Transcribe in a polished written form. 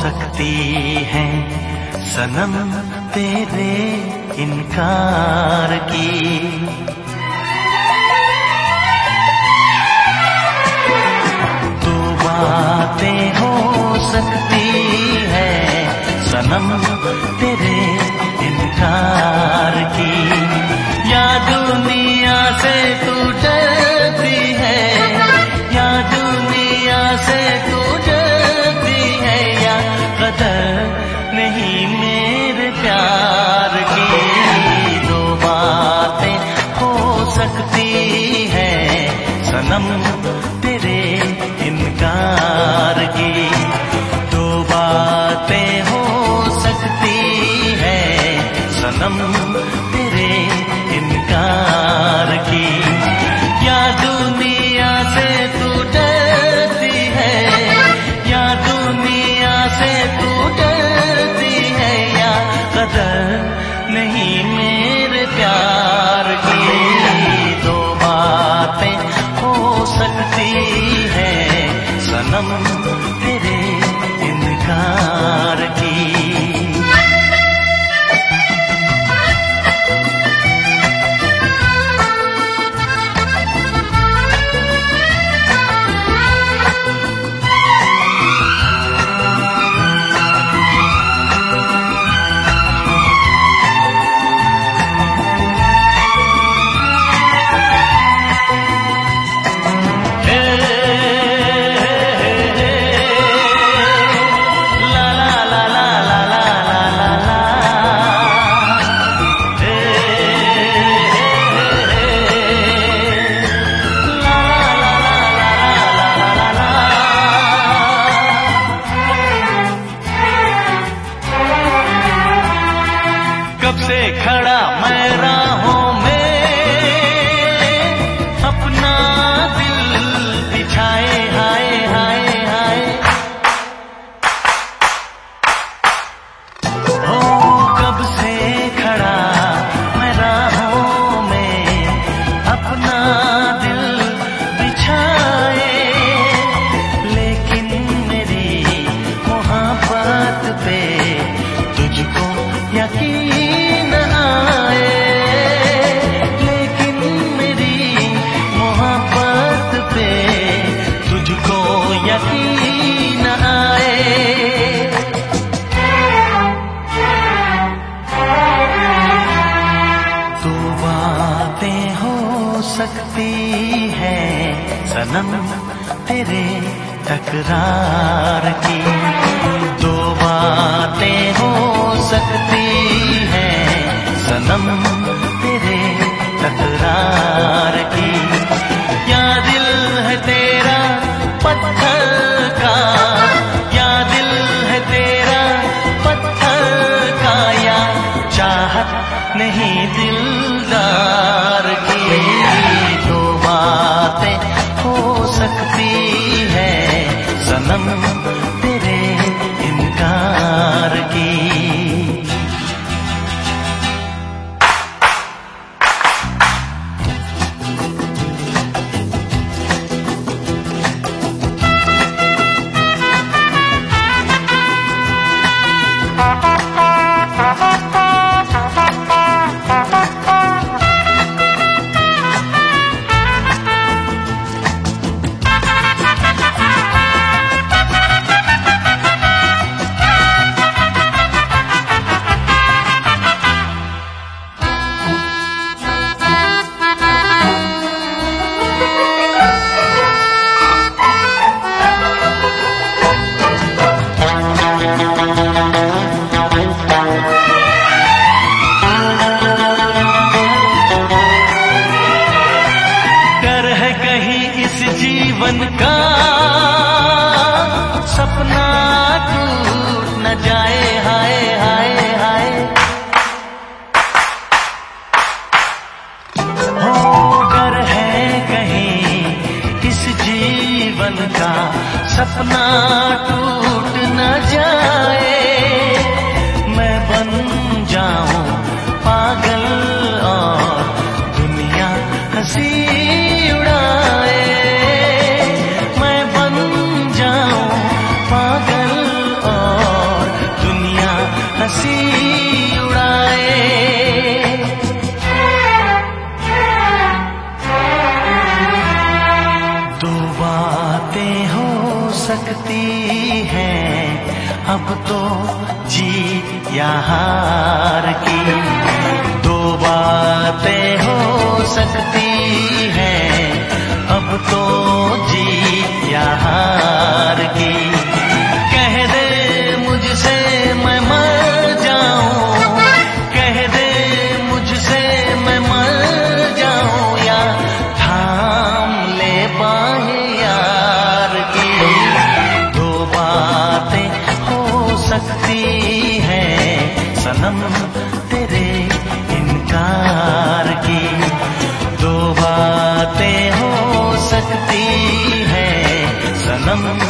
सकती है सनम तेरे इनकार की। दो बातें हो सकती है सनम तेरे इनकार की। या दुनिया से तू डरती है, या दुनिया से तू डरती है, या कदर नहीं मेरे प्यार की। दो बातें हो सकती है सनम तेरे इनकार की। दो बातें हो सकती है सनम तेरे इनकार की। या दुनिया से तू डरती है, या दुनिया से तू डरती है, या कदर नहीं मेरे प्यार की। दो बातें हो सकती है सनम तेरे इनकार की। कब से खड़ा मैं राहों में अपना दिल बिछाए, हाय हाय हाय। हो कब से खड़ा मैं राहों में अपना दिल बिछाए, लेकिन मेरी मोहब्बत पे तुझको यकीन आए। लेकिन मेरी मोहब्बत पे तुझको यकीन आए। दो बातें हो सकती है सनम तेरे तकरार की। दो बातें हो सकती है सनम तेरे तकरार की। या दिल है तेरा पत्थर का, या दिल है तेरा पत्थर का, या चाहत नहीं दिलदार की। दो बातें हो सकती है सनम तेरे इनकार की। जीवन का सपना टूट न जाए, हाय हाय हाय। हो डर है कहीं इस जीवन का सपना टूट न जाए। अब तो जीत या हार की दो बातें हो सकती हैं, अब तो जीत या हार की। कह दे मुझसे मैं मर जाऊं, कह दे मुझसे मैं मर जाऊं, या थाम ले बाहें यार की। दो बातें हो सकती हैं सनम तेरे इनकार की, दो बातें हो सकती हैं सनम